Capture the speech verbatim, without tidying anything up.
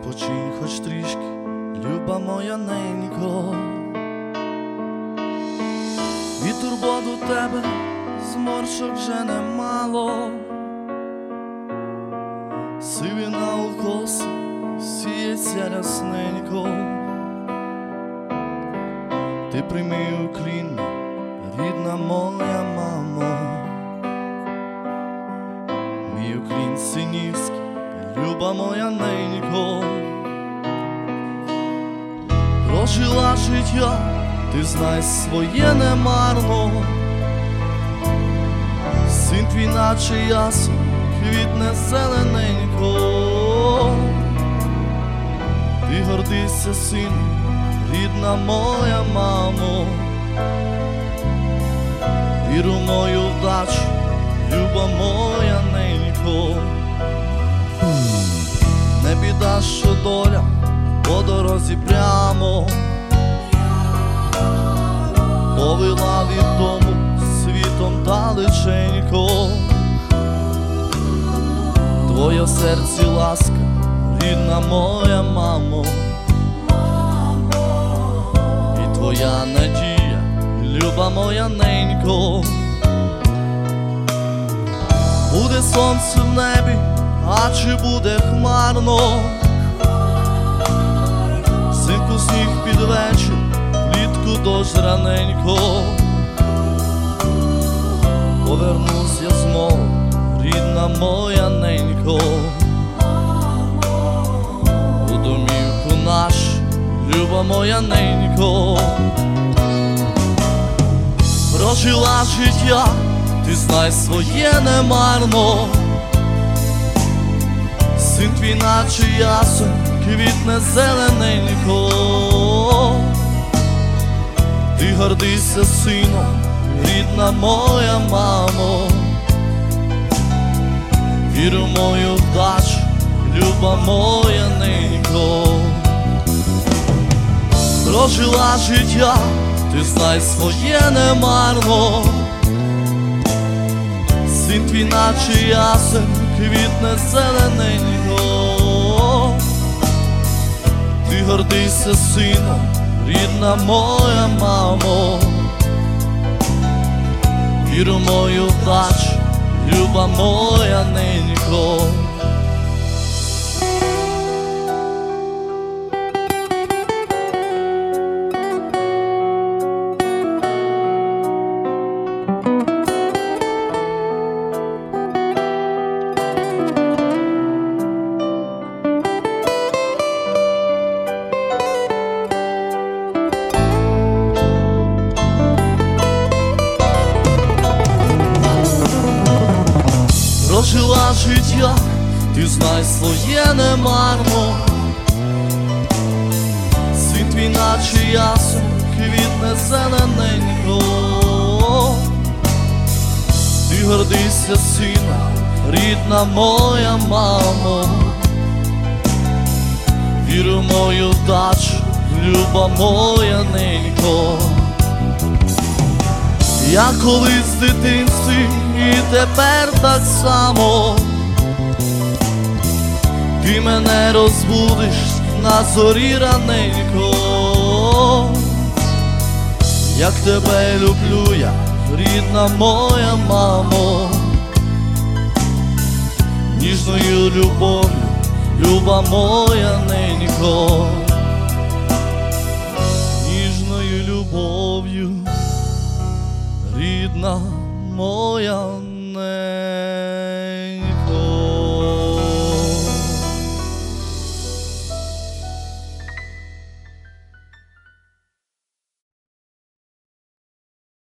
Відпочинь хоч трішки, люба моя ненько. І турбот у тебе зморшок вже немало. Сивина у коси сіється рясненько. Ти прийми уклін, рідна моя мамо. Мій уклін синівський, люба моя ненько. Прожила життя, ти знай, своє немарно. Син твій наче ясен, квітне зелененько. Ти гордися, син, рідна моя мамо. Віру мою вдачу, люба моя ненько. Не біда, що доля по дорозі прямо повела від дому світом далеченько. Твоя в серці ласка, рідна моя мамо. І твоя надія, люба моя ненько. Буде сонце в небі, а чи буде хмарно? Взимку сніг під вечір, влітку дощ раненько. Повернусь я знову, рідна моя ненько. У домівку нашу, люба моя ненько. Прожила життя, ти знай, своє немарно. Син твій наче ясен, квітне зелененько. Ти гордися сином, рідна моя мамо. Віру мою вдачу, люба моя ненько. Прожила життя, ти знай, своє немарно. Син твій наче ясен, квітне зелененько. Ти гордися сином, рідна моя мамо. Віру мою вдачу, люба моя ненько. Прожила життя, ти знай, своє немарно. Син твій наче ясен, квітне зелененько. Ти гордися сина, рідна моя мамо. Віру мою вдачу, люба моя ненько. Я колись в дитинстві і тепер так само. Ти мене розбудиш на зорі раненько. Як тебе люблю я, рідна моя мамо. Ніжною любов'ю, люба моя ненько. Ніжною любов'ю, рідна моя ненько.